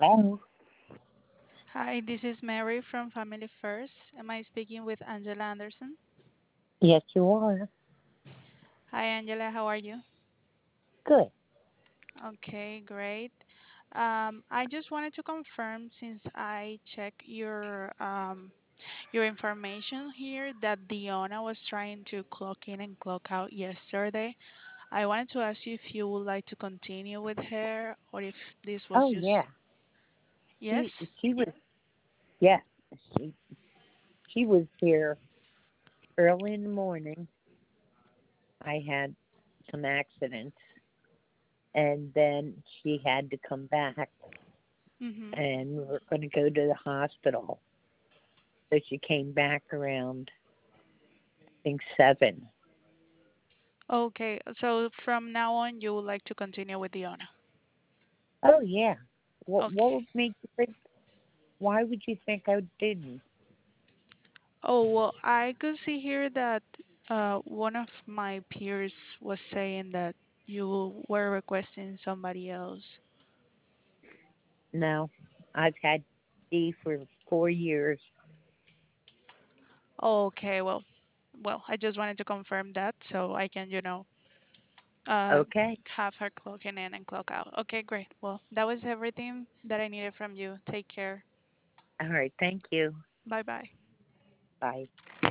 Oh, Hi, this is Mary from Family First. Am I speaking with Angela Anderson? yes, you are. Hi, Angela, how are you? Good. Okay, great. I just wanted to confirm since I checked your information here that Diona was trying to clock in and clock out yesterday. I wanted to ask you if you would like to continue with her or if this was Oh, just yeah. She yes. she was yeah. She she was here early in the morning. I had some accidents, and then she had to come back, Mm-hmm. and we were going to go to the hospital. So she came back around, I think 7. Okay, so from now on you would like to continue with Diona. Oh, yeah. What Okay. would make you think? Why would you think I didn't? Oh, well, I could see here that one of my peers was saying that you were requesting somebody else. No, I've had D for 4 years. Okay, well, I just wanted to confirm that so I can, uh, Okay. have her clocking in and clock out. Okay, great. Well, that was everything that I needed from you. Take care. All right. Thank you. Bye bye. Bye.